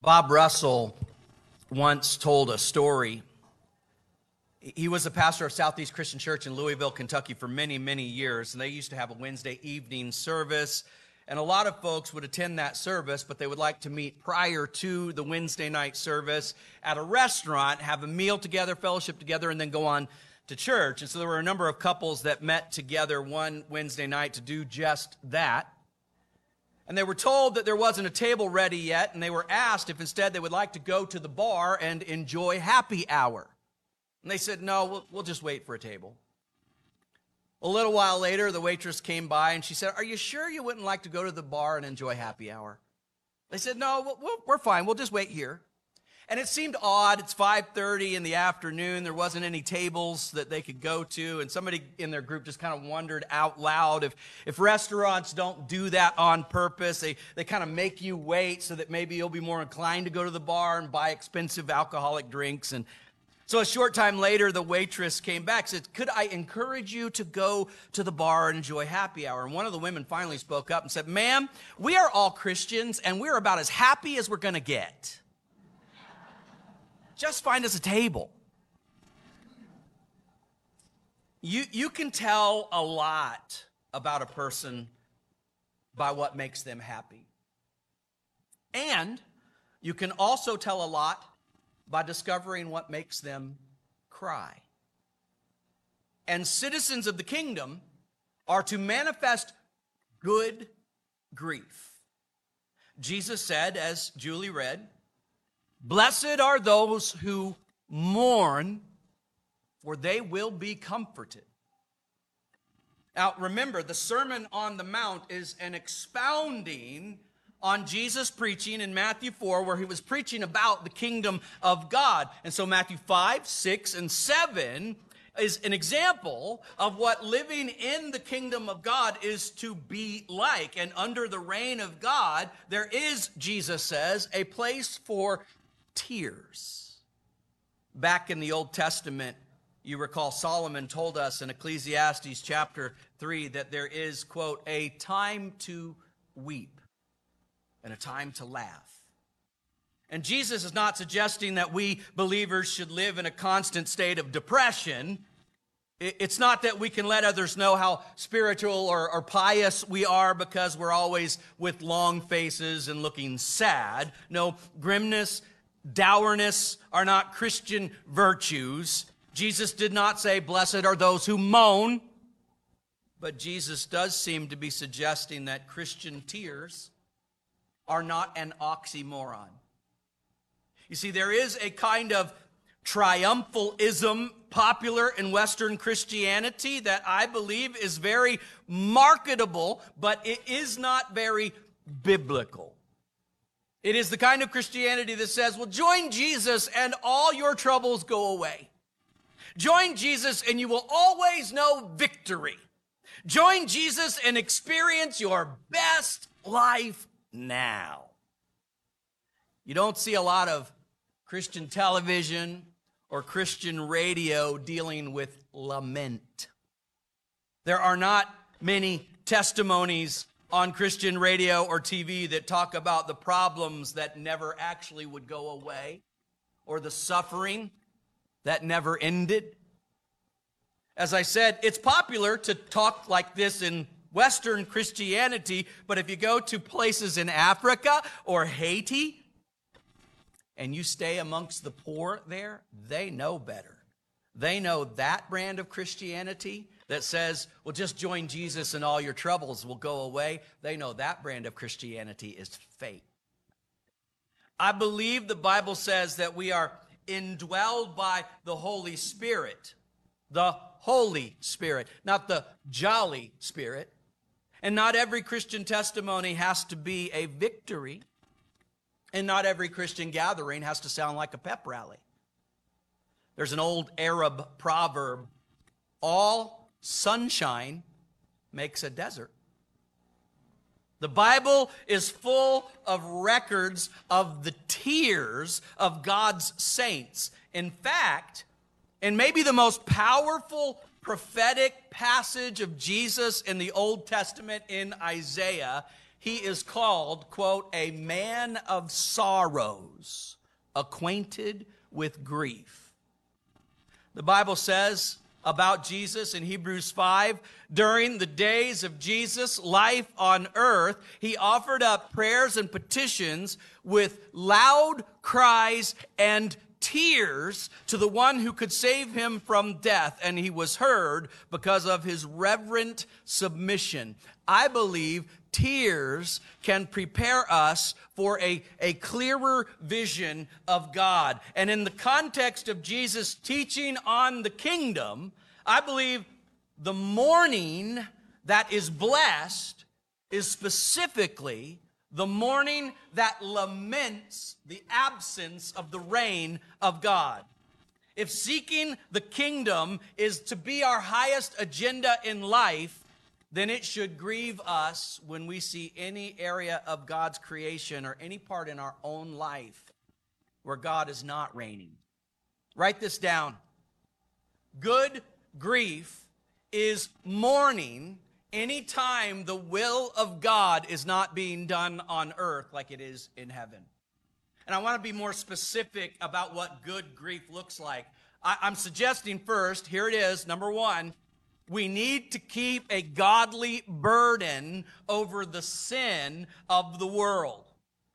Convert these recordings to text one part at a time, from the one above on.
Bob Russell once told a story. He was a pastor of Southeast Christian Church in Louisville, Kentucky for many, many years, and they used to have a Wednesday evening service, and a lot of folks would attend that service, but they would like to meet prior to the Wednesday night service at a restaurant, have a meal together, fellowship together, and then go on to church. And so there were a number of couples that met together one Wednesday night to do just that. And they were told that there wasn't a table ready yet, and they were asked if instead they would like to go to the bar and enjoy happy hour. And they said, no, we'll just wait for a table. A little while later, the waitress came by, and she said, are you sure you wouldn't like to go to the bar and enjoy happy hour? They said, no, we're fine. We'll just wait here. And it seemed odd. It's 5:30 in the afternoon. There wasn't any tables that they could go to. And somebody in their group just kind of wondered out loud if restaurants don't do that on purpose. They kind of make you wait so that maybe you'll be more inclined to go to the bar and buy expensive alcoholic drinks. And so a short time later, the waitress came back and said, could I encourage you to go to the bar and enjoy happy hour? And one of the women finally spoke up and said, ma'am, we are all Christians, and we're about as happy as we're going to get. Just find us a table. You can tell a lot about a person by what makes them happy. And you can also tell a lot by discovering what makes them cry. And citizens of the kingdom are to manifest good grief. Jesus said, as Julie read, blessed are those who mourn, for they will be comforted. Now, remember, the Sermon on the Mount is an expounding on Jesus preaching in Matthew 4, where he was preaching about the kingdom of God. And so Matthew 5, 6, and 7 is an example of what living in the kingdom of God is to be like. And under the reign of God, there is, Jesus says, a place for tears. Back in the Old Testament, you recall Solomon told us in Ecclesiastes chapter 3 that there is, quote, a time to weep and a time to laugh. And Jesus is not suggesting that we believers should live in a constant state of depression. It's not that we can let others know how spiritual or pious we are because we're always with long faces and looking sad. No, grimness, dourness are not Christian virtues. Jesus did not say, blessed are those who moan. But Jesus does seem to be suggesting that Christian tears are not an oxymoron. You see, there is a kind of triumphalism popular in Western Christianity that I believe is very marketable, but it is not very biblical. It is the kind of Christianity that says, well, join Jesus and all your troubles go away. Join Jesus and you will always know victory. Join Jesus and experience your best life now. You don't see a lot of Christian television or Christian radio dealing with lament. There are not many testimonies on Christian radio or TV that talk about the problems that never actually would go away or the suffering that never ended. As I said, it's popular to talk like this in Western Christianity, but if you go to places in Africa or Haiti and you stay amongst the poor there, they know better. They know that brand of Christianity that says, well, just join Jesus and all your troubles will go away. They know that brand of Christianity is fake. I believe the Bible says that we are indwelled by the Holy Spirit. The Holy Spirit, not the jolly Spirit. And not every Christian testimony has to be a victory. And not every Christian gathering has to sound like a pep rally. There's an old Arab proverb, all sunshine makes a desert. The Bible is full of records of the tears of God's saints. In fact, and maybe the most powerful prophetic passage of Jesus in the Old Testament in Isaiah, he is called, quote, a man of sorrows, acquainted with grief. The Bible says about Jesus in Hebrews 5, during the days of Jesus' life on earth, he offered up prayers and petitions with loud cries and tears to the one who could save him from death, and he was heard because of his reverent submission. I believe tears can prepare us for a clearer vision of God. And in the context of Jesus' teaching on the kingdom, I believe the mourning that is blessed is specifically the mourning that laments the absence of the reign of God. If seeking the kingdom is to be our highest agenda in life, then it should grieve us when we see any area of God's creation or any part in our own life where God is not reigning. Write this down. Good grief is mourning anytime the will of God is not being done on earth like it is in heaven. And I want to be more specific about what good grief looks like. I'm suggesting first, here it is, number one, we need to keep a godly burden over the sin of the world.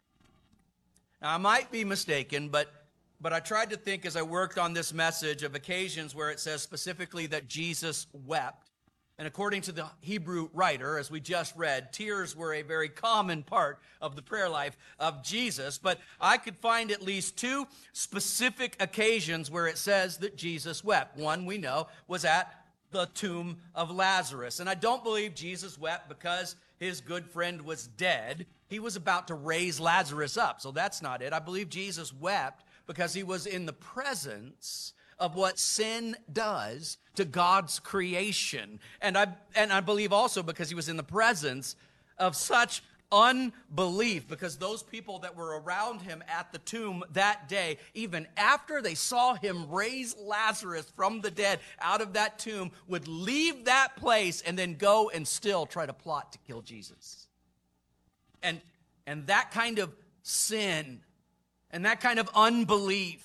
Now, I might be mistaken, but I tried to think as I worked on this message of occasions where it says specifically that Jesus wept. And according to the Hebrew writer, as we just read, tears were a very common part of the prayer life of Jesus. But I could find at least two specific occasions where it says that Jesus wept. One, we know, was at the tomb of Lazarus. And I don't believe Jesus wept because his good friend was dead. He was about to raise Lazarus up. So that's not it. I believe Jesus wept because he was in the presence of what sin does to God's creation. And I believe also because he was in the presence of such unbelief, because those people that were around him at the tomb that day, even after they saw him raise Lazarus from the dead out of that tomb, would leave that place and then go and still try to plot to kill Jesus. And that kind of sin and that kind of unbelief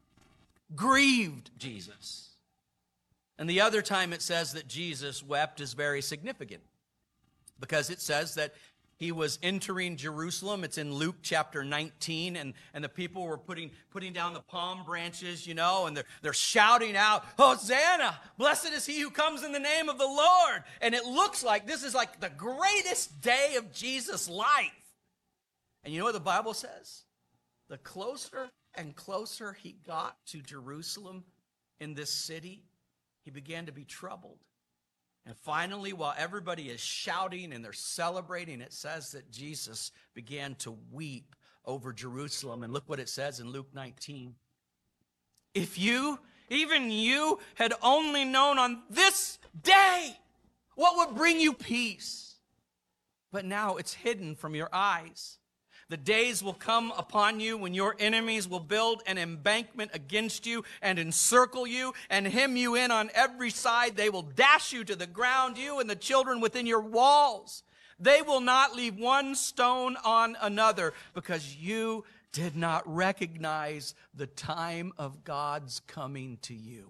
grieved Jesus. And the other time it says that Jesus wept is very significant, because it says that he was entering Jerusalem. It's in Luke chapter 19, and the people were putting down the palm branches, and they're shouting out, "Hosanna! Blessed is he who comes in the name of the Lord." And it looks like this is like the greatest day of Jesus' life. And you know what the Bible says? The closer and closer he got to Jerusalem in this city, he began to be troubled. And finally, while everybody is shouting and they're celebrating, it says that Jesus began to weep over Jerusalem. And look what it says in Luke 19. If you, even you, had only known on this day what would bring you peace. But now it's hidden from your eyes. The days will come upon you when your enemies will build an embankment against you and encircle you and hem you in on every side. They will dash you to the ground, you and the children within your walls. They will not leave one stone on another, because you did not recognize the time of God's coming to you.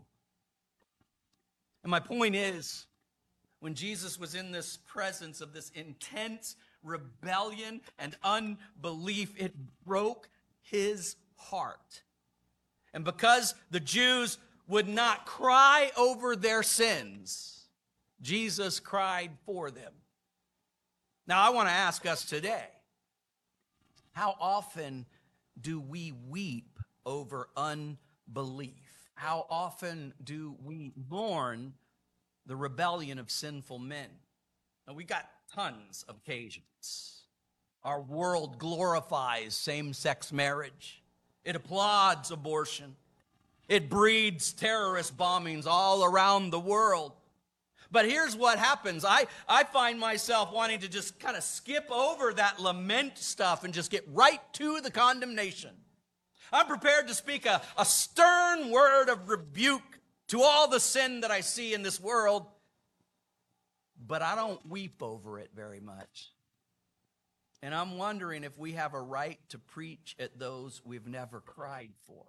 And my point is, when Jesus was in this presence of this intense rebellion and unbelief, it broke his heart. And because the Jews would not cry over their sins, Jesus cried for them. Now, I want to ask us today, how often do we weep over unbelief? How often do we mourn the rebellion of sinful men? Now, we got tons of occasions. Our world glorifies same-sex marriage. It applauds abortion. It breeds terrorist bombings all around the world. But here's what happens. I find myself wanting to just kind of skip over that lament stuff and just get right to the condemnation. I'm prepared to speak a stern word of rebuke to all the sin that I see in this world, but I don't weep over it very much. And I'm wondering if we have a right to preach at those we've never cried for.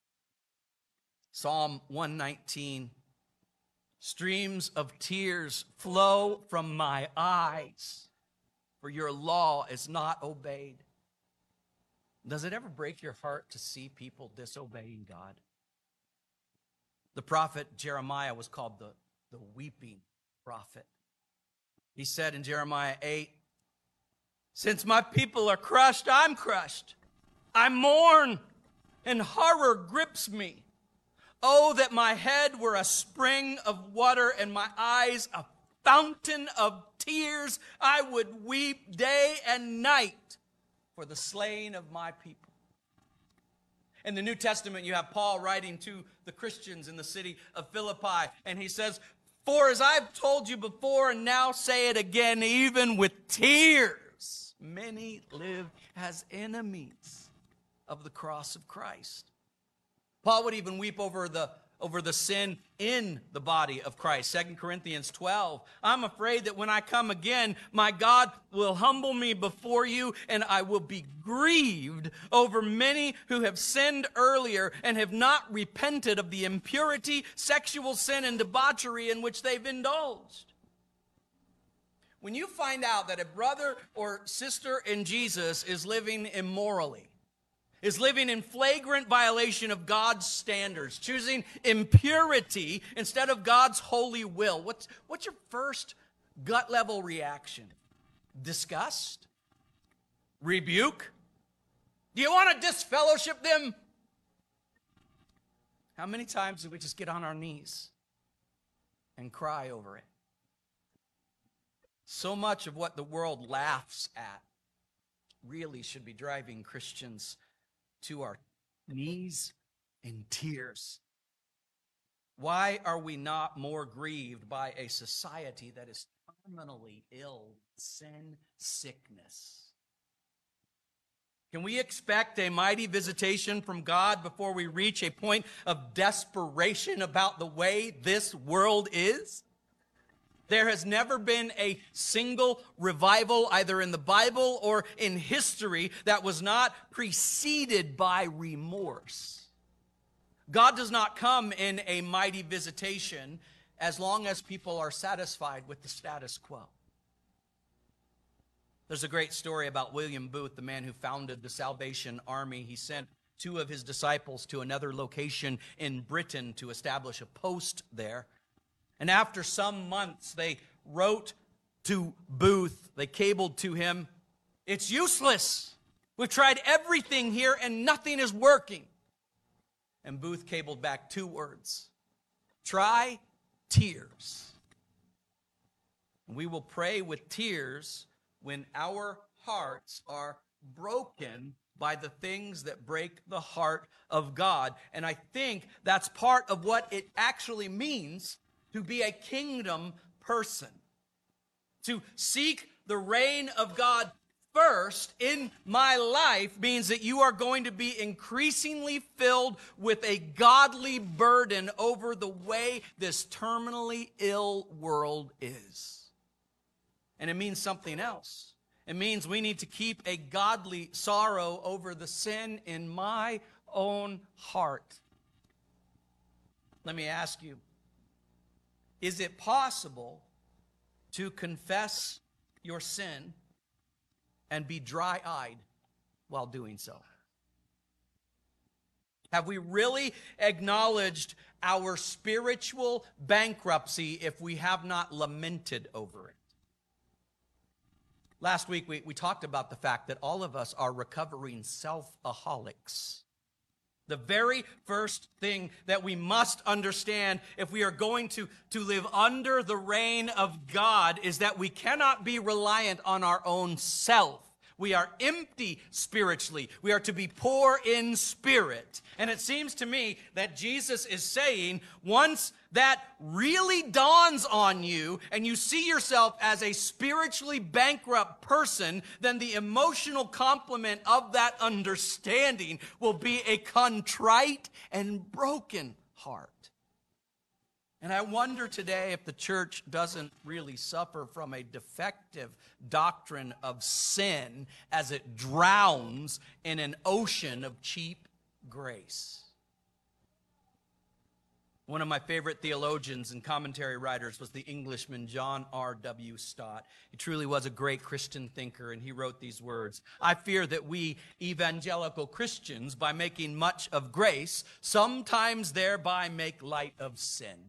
Psalm 119, streams of tears flow from my eyes, for your law is not obeyed. Does it ever break your heart to see people disobeying God? The prophet Jeremiah was called the weeping prophet. He said in Jeremiah 8, since my people are crushed, I'm crushed. I mourn, and horror grips me. Oh, that my head were a spring of water and my eyes a fountain of tears. I would weep day and night for the slain of my people. In the New Testament, you have Paul writing to the Christians in the city of Philippi, and he says, for as I've told you before and now say it again, even with tears, many live as enemies of the cross of Christ. Paul would even weep over the sin in the body of Christ. 2 Corinthians 12. I'm afraid that when I come again, my God will humble me before you, and I will be grieved over many who have sinned earlier and have not repented of the impurity, sexual sin, and debauchery in which they've indulged. When you find out that a brother or sister in Jesus is living immorally, is living in flagrant violation of God's standards, choosing impurity instead of God's holy will, what's your first gut level reaction? Disgust? Rebuke? Do you want to disfellowship them? How many times do we just get on our knees and cry over it? So much of what the world laughs at really should be driving Christians to our knees in tears. Why are we not more grieved by a society that is terminally ill with sin, sickness? Can we expect a mighty visitation from God before we reach a point of desperation about the way this world is? There has never been a single revival, either in the Bible or in history, that was not preceded by remorse. God does not come in a mighty visitation as long as people are satisfied with the status quo. There's a great story about William Booth, the man who founded the Salvation Army. He sent 2 of his disciples to another location in Britain to establish a post there. And after some months, they wrote to Booth, they cabled to him, it's useless. We've tried everything here and nothing is working. And Booth cabled back 2 words, try tears. We will pray with tears when our hearts are broken by the things that break the heart of God. And I think that's part of what it actually means to be a kingdom person. To seek the reign of God first in my life means that you are going to be increasingly filled with a godly burden over the way this terminally ill world is. And it means something else. It means we need to keep a godly sorrow over the sin in my own heart. Let me ask you, is it possible to confess your sin and be dry-eyed while doing so? Have we really acknowledged our spiritual bankruptcy if we have not lamented over it? Last week, we talked about the fact that all of us are recovering self-aholics. The very first thing that we must understand if we are going to live under the reign of God is that we cannot be reliant on our own self. We are empty spiritually. We are to be poor in spirit. And it seems to me that Jesus is saying, once that really dawns on you and you see yourself as a spiritually bankrupt person, then the emotional complement of that understanding will be a contrite and broken heart. And I wonder today if the church doesn't really suffer from a defective doctrine of sin as it drowns in an ocean of cheap grace. One of my favorite theologians and commentary writers was the Englishman John R.W. Stott. He truly was a great Christian thinker, and he wrote these words: "I fear that we evangelical Christians, by making much of grace, sometimes thereby make light of sin."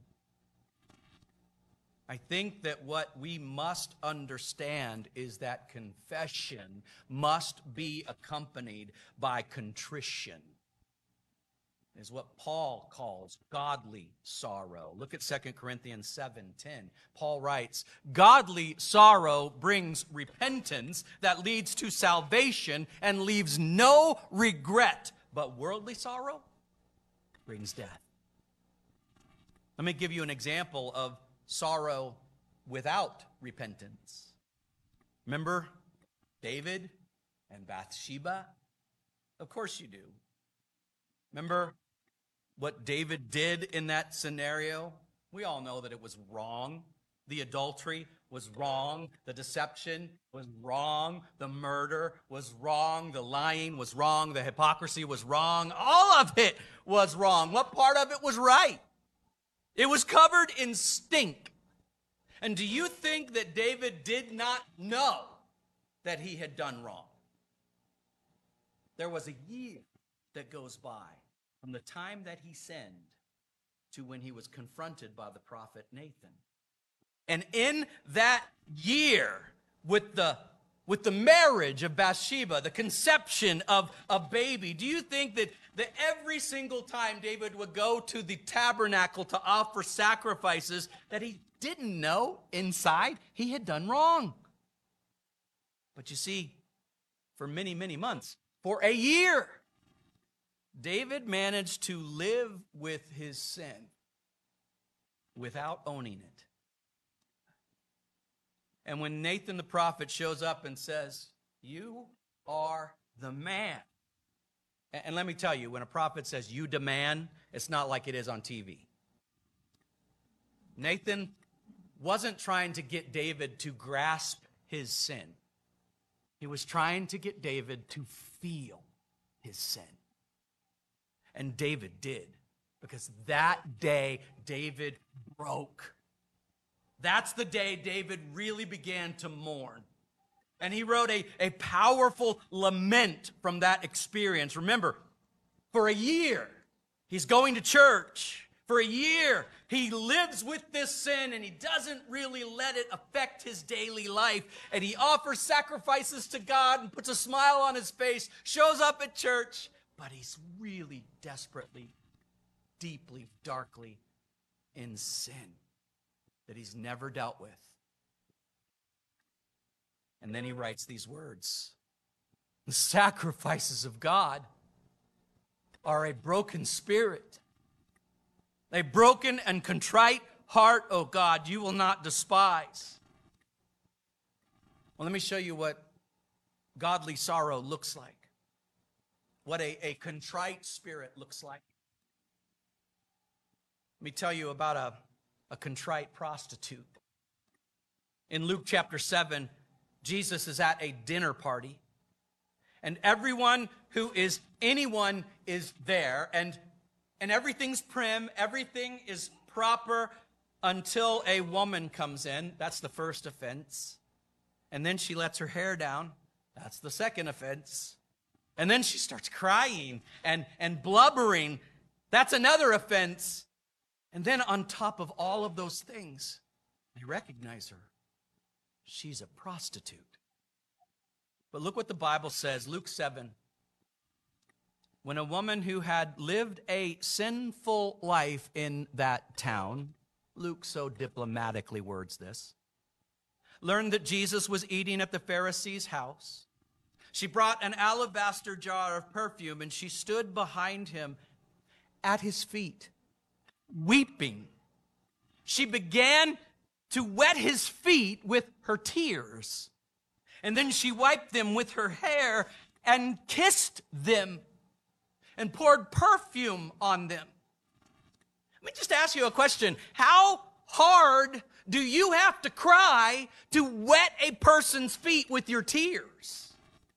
I think that what we must understand is that confession must be accompanied by contrition. Is what Paul calls godly sorrow. Look at 2 Corinthians 7:10. Paul writes, "Godly sorrow brings repentance that leads to salvation and leaves no regret, but worldly sorrow brings death." Let me give you an example of sorrow without repentance. Remember David and Bathsheba? Of course you do. Remember what David did in that scenario? We all know that it was wrong. The adultery was wrong. The deception was wrong. The murder was wrong. The lying was wrong. The hypocrisy was wrong. All of it was wrong. What part of it was right? It was covered in stink. And do you think that David did not know that he had done wrong? There was a year that goes by from the time that he sinned to when he was confronted by the prophet Nathan. And in that year, with the marriage of Bathsheba, the conception of a baby, do you think that every single time David would go to the tabernacle to offer sacrifices, that he didn't know inside he had done wrong? But you see, for many, many months, for a year, David managed to live with his sin without owning it. And when Nathan the prophet shows up and says, "You are the man." And let me tell you, when a prophet says, "you demand," it's not like it is on TV. Nathan wasn't trying to get David to grasp his sin. He was trying to get David to feel his sin. And David did, because that day David broke. That's the day David really began to mourn. And he wrote a powerful lament from that experience. Remember, for a year, he's going to church. For a year, he lives with this sin, and he doesn't really let it affect his daily life. And he offers sacrifices to God and puts a smile on his face, shows up at church, but he's really desperately, deeply, darkly in sin that he's never dealt with. And then he writes these words: "The sacrifices of God are a broken spirit, a broken and contrite heart, O God, you will not despise." Well, let me show you what godly sorrow looks like. What a contrite spirit looks like. Let me tell you about a contrite prostitute. In Luke chapter 7, Jesus is at a dinner party, and anyone is there, and everything's prim, everything is proper until a woman comes in. That's the first offense. And then she lets her hair down. That's the second offense. And then she starts crying and blubbering. That's another offense. And then on top of all of those things, they recognize her. She's a prostitute. But look what the Bible says, Luke 7. When a woman who had lived a sinful life in that town, Luke so diplomatically words this, learned that Jesus was eating at the Pharisee's house, she brought an alabaster jar of perfume, and she stood behind him at his feet, weeping. She began to wet his feet with her tears, and then she wiped them with her hair and kissed them and poured perfume on them. Let me just ask you a question. How hard do you have to cry to wet a person's feet with your tears?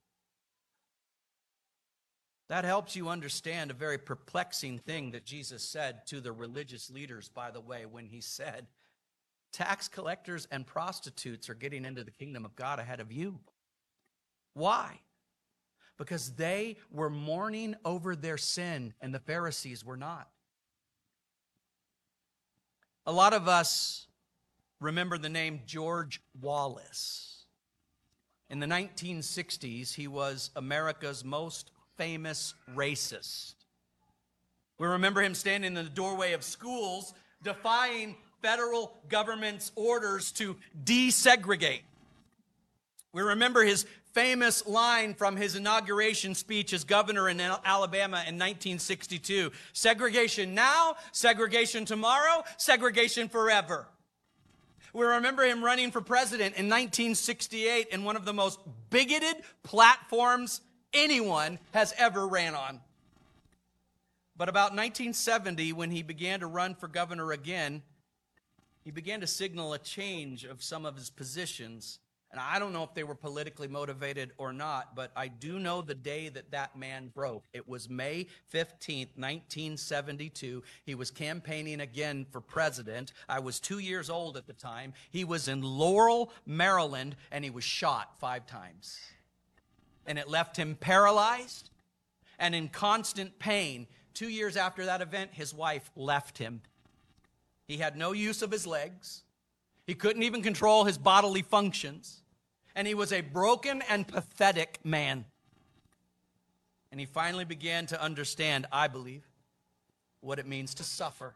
That helps you understand a very perplexing thing that Jesus said to the religious leaders, by the way, when he said, tax collectors and prostitutes are getting into the kingdom of God ahead of you. Why? Because they were mourning over their sin and the Pharisees were not. A lot of us remember the name George Wallace. In the 1960s, he was America's most famous racist. We remember him standing in the doorway of schools defying federal government's orders to desegregate. We remember his famous line from his inauguration speech as governor in Alabama in 1962. Segregation now, segregation tomorrow, segregation forever. We remember him running for president in 1968 in one of the most bigoted platforms anyone has ever ran on. But about 1970, when he began to run for governor again, he began to signal a change of some of his positions. And I don't know if they were politically motivated or not, but I do know the day that that man broke. It was May 15th, 1972. He was campaigning again for president. I was 2 years old at the time. He was in Laurel, Maryland, and he was shot 5 times. And it left him paralyzed and in constant pain. 2 years after that event, his wife left him. He had no use of his legs. He couldn't even control his bodily functions. And he was a broken and pathetic man. And he finally began to understand, I believe, what it means to suffer.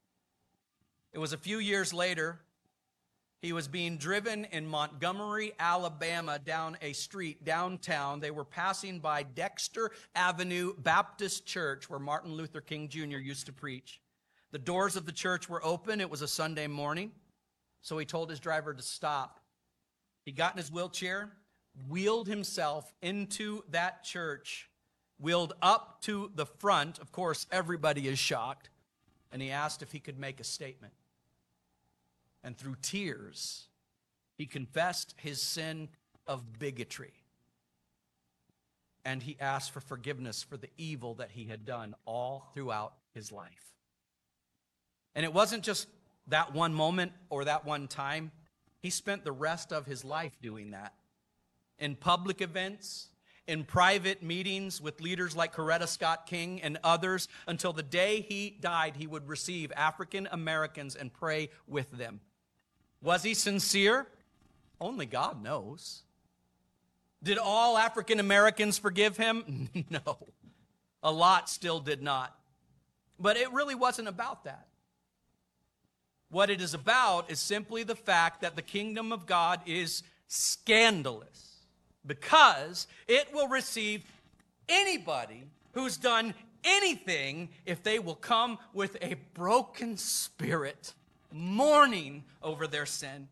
It was a few years later, he was being driven in Montgomery, Alabama, down a street downtown. They were passing by Dexter Avenue Baptist Church, where Martin Luther King Jr. used to preach. The doors of the church were open. It was a Sunday morning. So he told his driver to stop. He got in his wheelchair, wheeled himself into that church, wheeled up to the front. Of course, everybody is shocked. And he asked if he could make a statement. And through tears, he confessed his sin of bigotry. And he asked for forgiveness for the evil that he had done all throughout his life. And it wasn't just that one moment or that one time. He spent the rest of his life doing that. In public events, in private meetings with leaders like Coretta Scott King and others, until the day he died, he would receive African Americans and pray with them. Was he sincere? Only God knows. Did all African Americans forgive him? No. A lot still did not. But it really wasn't about that. What it is about is simply the fact that the kingdom of God is scandalous because it will receive anybody who's done anything if they will come with a broken spirit, mourning over their sin.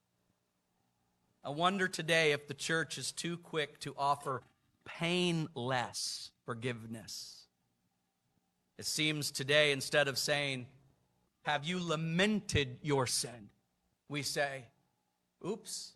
I wonder today if the church is too quick to offer painless forgiveness. It seems today, instead of saying, have you lamented your sin? We say, oops.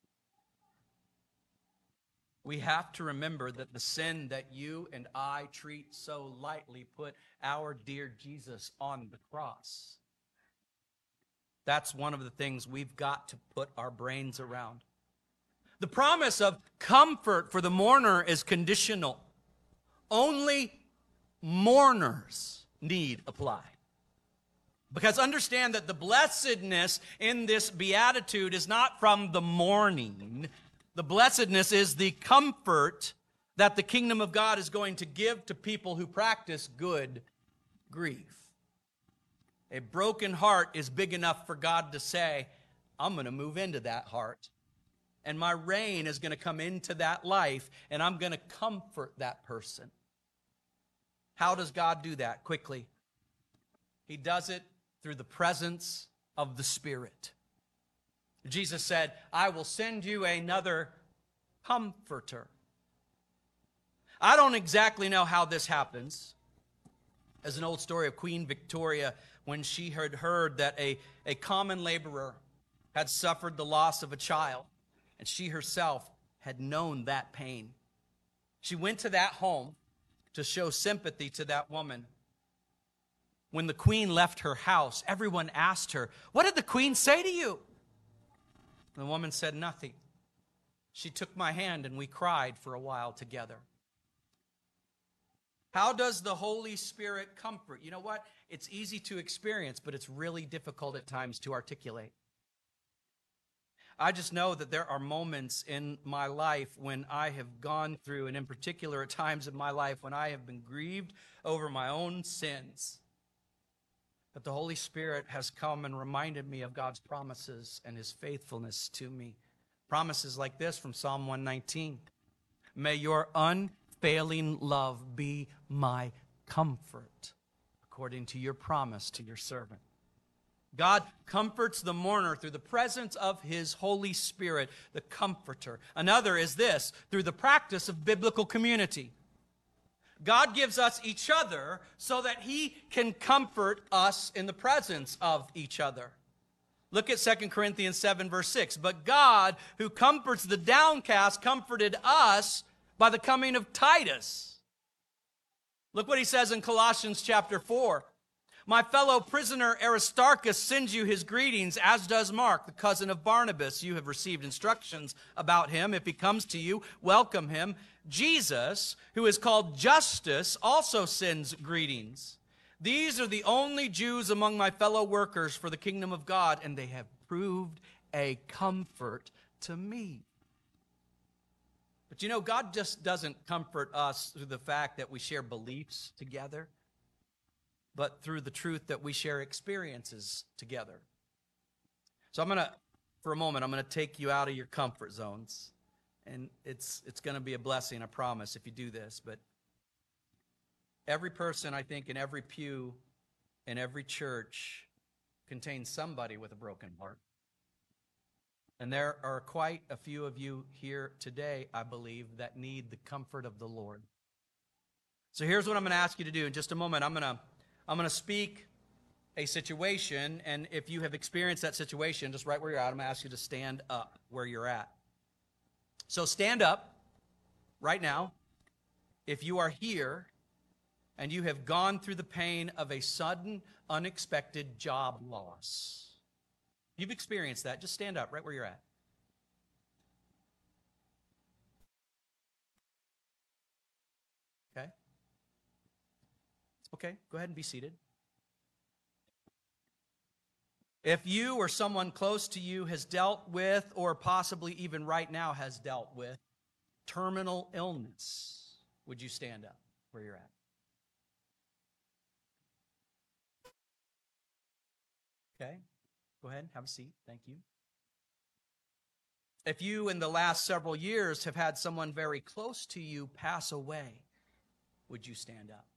We have to remember that the sin that you and I treat so lightly put our dear Jesus on the cross. That's one of the things we've got to put our brains around. The promise of comfort for the mourner is conditional. Only mourners need apply. Because understand that the blessedness in this beatitude is not from the mourning. The blessedness is the comfort that the kingdom of God is going to give to people who practice good grief. A broken heart is big enough for God to say, I'm going to move into that heart. And my reign is going to come into that life, and I'm going to comfort that person. How does God do that? Quickly. He does it through the presence of the Spirit. Jesus said, I will send you another comforter. I don't exactly know how this happens. As an old story of Queen Victoria, when she had heard that a common laborer had suffered the loss of a child, and she herself had known that pain. She went to that home to show sympathy to that woman. When the queen left her house, everyone asked her, "What did the queen say to you?" The woman said nothing. She took my hand and we cried for a while together. How does the Holy Spirit comfort? You know what? It's easy to experience, but it's really difficult at times to articulate. I just know that there are moments in my life when I have gone through, and in particular at times in my life when I have been grieved over my own sins. But the Holy Spirit has come and reminded me of God's promises and his faithfulness to me. Promises like this from Psalm 119. May your unfailing love be my comfort, according to your promise to your servant. God comforts the mourner through the presence of his Holy Spirit, the Comforter. Another is this, through the practice of biblical community. God gives us each other so that he can comfort us in the presence of each other. Look at 2 Corinthians 7, verse 6. But God, who comforts the downcast, comforted us by the coming of Titus. Look what he says in Colossians chapter 4. My fellow prisoner Aristarchus sends you his greetings, as does Mark, the cousin of Barnabas. You have received instructions about him. If he comes to you, welcome him. Jesus, who is called Justus, also sends greetings. These are the only Jews among my fellow workers for the kingdom of God, and they have proved a comfort to me. But you know, God just doesn't comfort us through the fact that we share beliefs together, but through the truth that we share experiences together. So for a moment, I'm going to take you out of your comfort zones. And it's going to be a blessing, I promise, if you do this. But every person, I think, in every pew, in every church, contains somebody with a broken heart. And there are quite a few of you here today, I believe, that need the comfort of the Lord. So here's what I'm going to ask you to do. In just a moment, I'm going to speak a situation, and if you have experienced that situation, just right where you're at, I'm going to ask you to stand up where you're at. So stand up right now if you are here and you have gone through the pain of a sudden, unexpected job loss. You've experienced that. Just stand up right where you're at. Okay? Okay, go ahead and be seated. If you or someone close to you has dealt with, or possibly even right now has dealt with, terminal illness, would you stand up where you're at? Okay, go ahead, have a seat. Thank you. If you in the last several years have had someone very close to you pass away, would you stand up?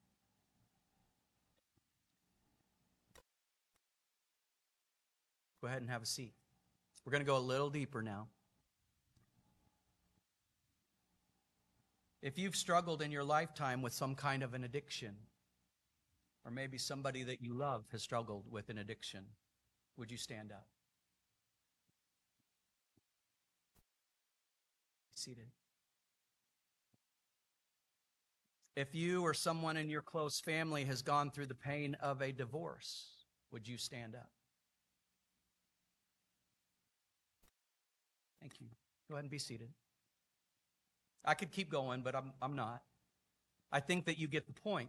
Go ahead and have a seat. We're going to go a little deeper now. If you've struggled in your lifetime with some kind of an addiction, or maybe somebody that you love has struggled with an addiction, would you stand up? Be seated. If you or someone in your close family has gone through the pain of a divorce, would you stand up? Thank you. Go ahead and be seated. I could keep going, but I'm not. I think that you get the point.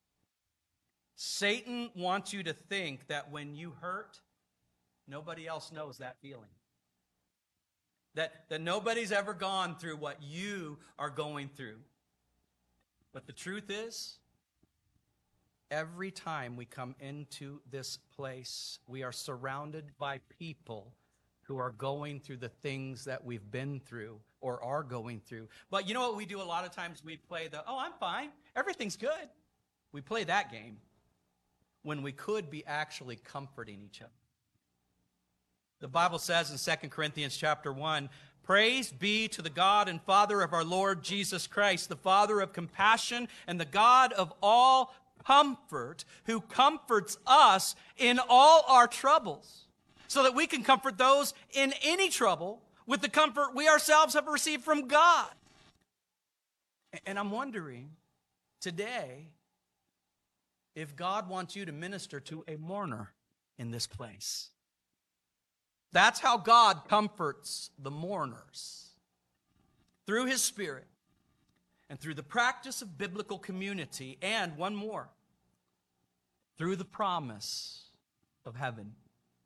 Satan wants you to think that when you hurt, nobody else knows that feeling. That nobody's ever gone through what you are going through. But the truth is, every time we come into this place, we are surrounded by people who are going through the things that we've been through or are going through. But you know what we do a lot of times? We play I'm fine, everything's good. We play that game when we could be actually comforting each other. The Bible says in 2 Corinthians chapter 1, praise be to the God and Father of our Lord Jesus Christ, the Father of compassion and the God of all comfort, who comforts us in all our troubles, so that we can comfort those in any trouble with the comfort we ourselves have received from God. And I'm wondering today if God wants you to minister to a mourner in this place. That's how God comforts the mourners, through his Spirit and through the practice of biblical community, and one more, through the promise of heaven.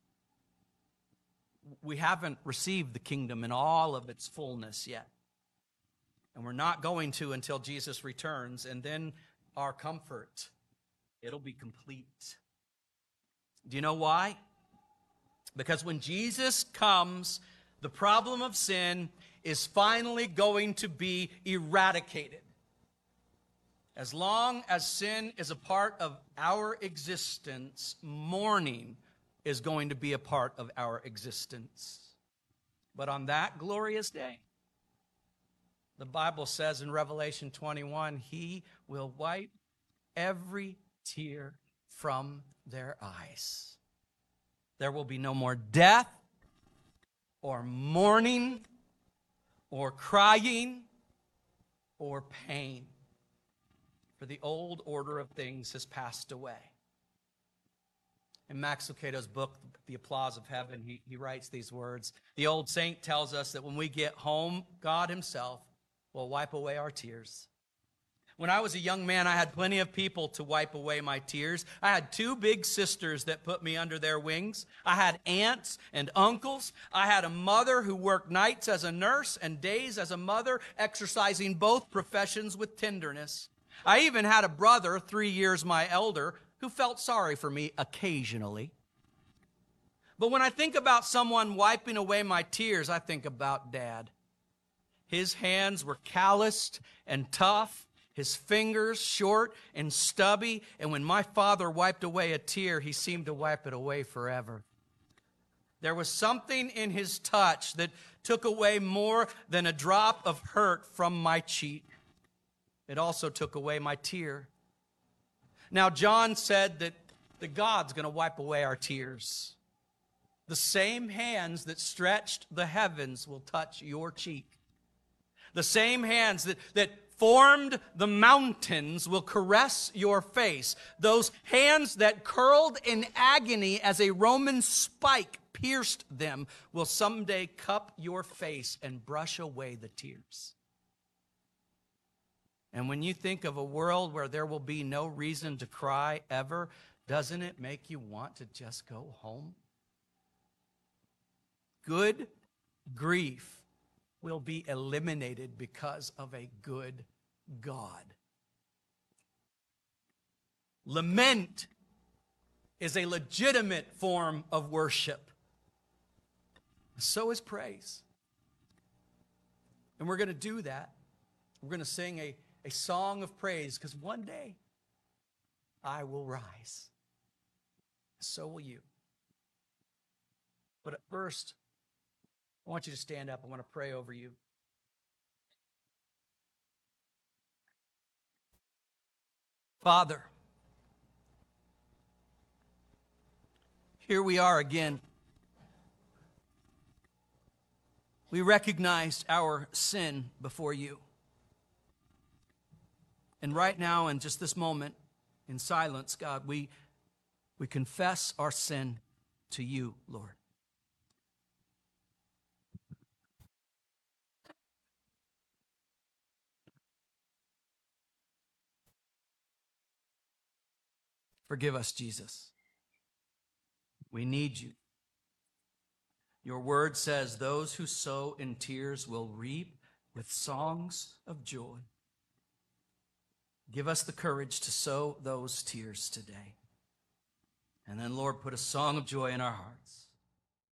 We haven't received the kingdom in all of its fullness yet. And we're not going to until Jesus returns, and then our comfort, it'll be complete. Do you know why? Because when Jesus comes, the problem of sin is finally going to be eradicated. As long as sin is a part of our existence, mourning is going to be a part of our existence. But on that glorious day, the Bible says in Revelation 21, he will wipe every tear from their eyes. There will be no more death or mourning or crying or pain, for the old order of things has passed away. In Max Lucado's book, The Applause of Heaven, he writes these words. The old saint tells us that when we get home, God himself will wipe away our tears. When I was a young man, I had plenty of people to wipe away my tears. I had 2 big sisters that put me under their wings. I had aunts and uncles. I had a mother who worked nights as a nurse and days as a mother, exercising both professions with tenderness. I even had a brother, 3 years my elder, who felt sorry for me occasionally. But when I think about someone wiping away my tears, I think about Dad. His hands were calloused and tough, his fingers short and stubby, and when my father wiped away a tear, he seemed to wipe it away forever. There was something in his touch that took away more than a drop of hurt from my cheek. It also took away my tear. Now, John said that God's going to wipe away our tears. The same hands that stretched the heavens will touch your cheek. The same hands that formed the mountains will caress your face. Those hands that curled in agony as a Roman spike pierced them will someday cup your face and brush away the tears. And when you think of a world where there will be no reason to cry ever, doesn't it make you want to just go home? Good grief will be eliminated because of a good God. Lament is a legitimate form of worship. So is praise. And we're going to do that. We're going to sing a song of praise, because one day I will rise. So will you. But at first, I want you to stand up. I want to pray over you. Father, here we are again. We recognized our sin before you. And right now, in just this moment, in silence, God, we confess our sin to you, Lord. Forgive us, Jesus. We need you. Your word says those who sow in tears will reap with songs of joy. Give us the courage to sow those tears today. And then, Lord, put a song of joy in our hearts.